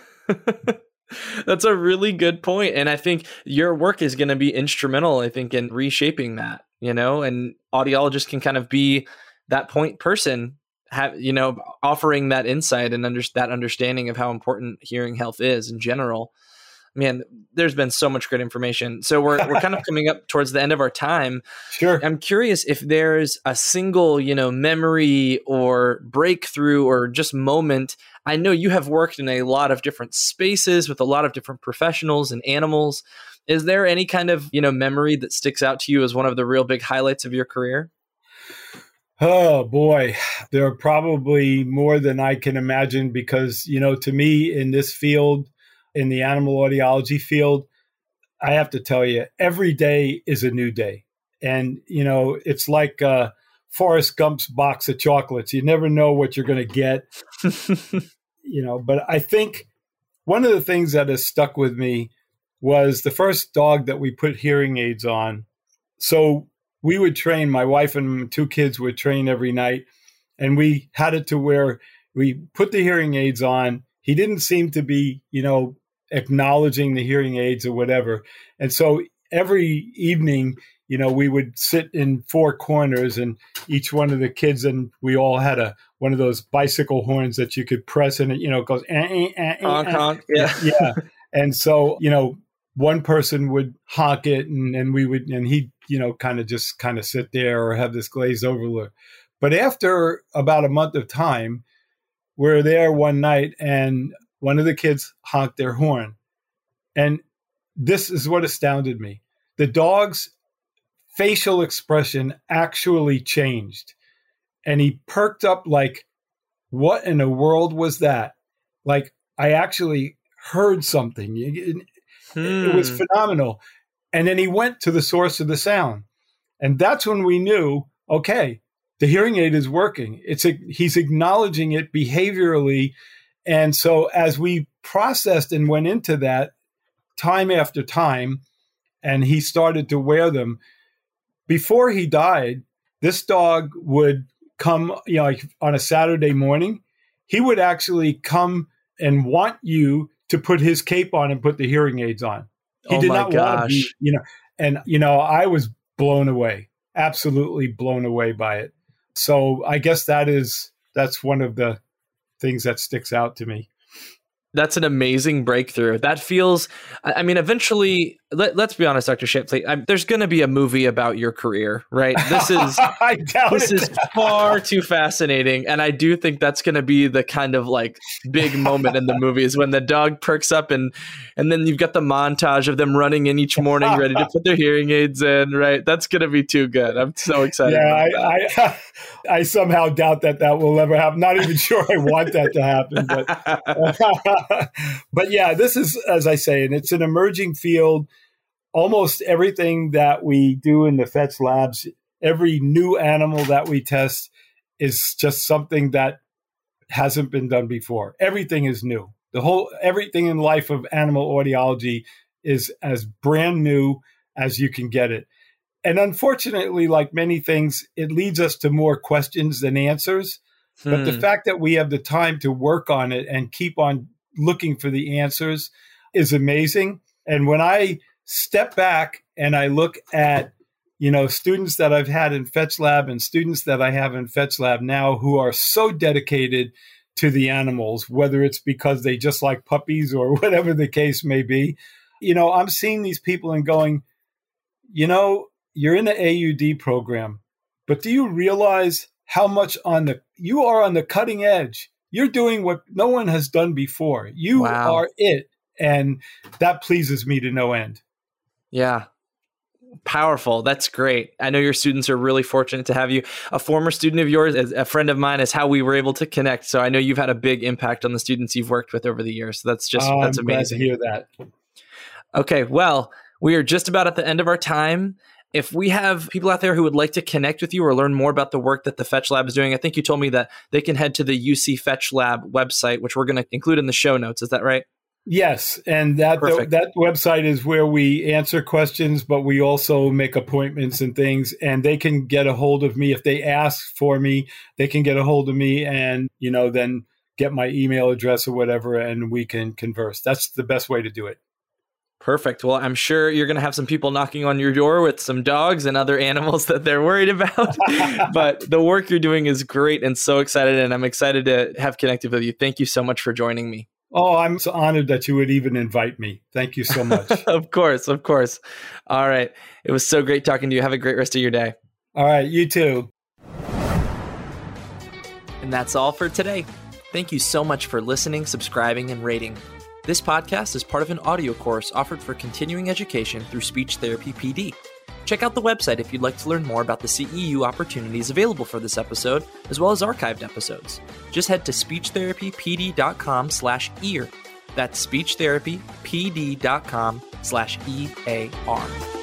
That's a really good point. And I think your work is going to be instrumental, I think, in reshaping that, you know, and audiologists can kind of be that point person, have, you know, offering that insight and under, that understanding of how important hearing health is in general. Man, there's been so much great information. So we're we're kind of coming up towards the end of our time. Sure. I'm curious if there's a single, you know, memory or breakthrough or just moment. I know you have worked in a lot of different spaces with a lot of different professionals and animals. Is there any kind of, you know, memory that sticks out to you as one of the real big highlights of your career? Oh, boy. There are probably more than I can imagine because, you know, to me in this field, in the animal audiology field, I have to tell you, every day is a new day. And, you know, it's like uh, Forrest Gump's box of chocolates. You never know what you're going to get, you know. But I think one of the things that has stuck with me was the first dog that we put hearing aids on. So we would train, my wife and two kids would train every night. And we had it to where we put the hearing aids on. He didn't seem to be, you know, acknowledging the hearing aids or whatever. And so every evening, you know, we would sit in four corners and each one of the kids, and we all had a one of those bicycle horns that you could press and it, you know, it goes, eh, eh, eh, eh, honk, honk. Yeah. yeah. And so, you know, one person would honk it and, and we would, and he'd, you know, kind of just kind of sit there or have this glazed over look. But after about a month of time, we're there one night and one of the kids honked their horn. And this is what astounded me. The dog's facial expression actually changed. And he perked up like, what in the world was that? Like, I actually heard something. It, hmm. it was phenomenal. And then he went to the source of the sound. And that's when we knew, okay, the hearing aid is working. It's a, he's acknowledging it behaviorally. And so as we processed and went into that time after time, and he started to wear them, before he died, this dog would come, you know, like on a Saturday morning, he would actually come and want you to put his cape on and put the hearing aids on. He oh did my not gosh. want to be, you know, and, you know, I was blown away, absolutely blown away by it. So I guess that is, that's one of the things that sticks out to me. That's an amazing breakthrough. That feels, I mean, eventually, let, let's be honest, Doctor Shipley, I, there's going to be a movie about your career, right? This is I doubt this it. is far too fascinating. And I do think that's going to be the kind of like big moment in the movie is when the dog perks up and and then you've got the montage of them running in each morning ready to put their hearing aids in, right? That's going to be too good. I'm so excited. Yeah, I, I, I somehow doubt that that will ever happen. Not even sure I want that to happen. But, but yeah, this is, as I say, and it's an emerging field. Almost everything that we do in the Fetch Labs, every new animal that we test is just something that hasn't been done before. Everything is new. The whole, everything in life of animal audiology is as brand new as you can get it. And unfortunately, like many things, it leads us to more questions than answers. Hmm. But the fact that we have the time to work on it and keep on looking for the answers is amazing. And when I step back and I look at, you know, students that I've had in Fetch Lab and students that I have in Fetch Lab now who are so dedicated to the animals, whether it's because they just like puppies or whatever the case may be, you know, I'm seeing these people and going, you know, you're in the A U D program, but do you realize how much on the, you are on the cutting edge. You're doing what no one has done before. You wow. are it. And that pleases me to no end. Yeah. Powerful. That's great. I know your students are really fortunate to have you. A former student of yours, a friend of mine, is how we were able to connect. So I know you've had a big impact on the students you've worked with over the years. So that's just, oh, that's I'm amazing. Glad to hear that. Okay. Well, we are just about at the end of our time. If we have people out there who would like to connect with you or learn more about the work that the Fetch Lab is doing, I think you told me that they can head to the U C Fetch Lab website, which we're going to include in the show notes. Is that right? Yes, and that the, that website is where we answer questions, but we also make appointments and things, and they can get a hold of me. If they ask for me, they can get a hold of me and, you know, then get my email address or whatever, and we can converse. That's the best way to do it. Perfect. Well, I'm sure you're going to have some people knocking on your door with some dogs and other animals that they're worried about. But the work you're doing is great and so excited, and I'm excited to have connected with you. Thank you so much for joining me. Oh, I'm so honored that you would even invite me. Thank you so much. Of course, of course. All right. It was so great talking to you. Have a great rest of your day. All right. You too. And that's all for today. Thank you so much for listening, subscribing, and rating. This podcast is part of an audio course offered for continuing education through Speech Therapy P D. Check out the website if you'd like to learn more about the C E U opportunities available for this episode, as well as archived episodes. Just head to speechtherapypd.com slash ear. That's speechtherapypd.com slash E-A-R.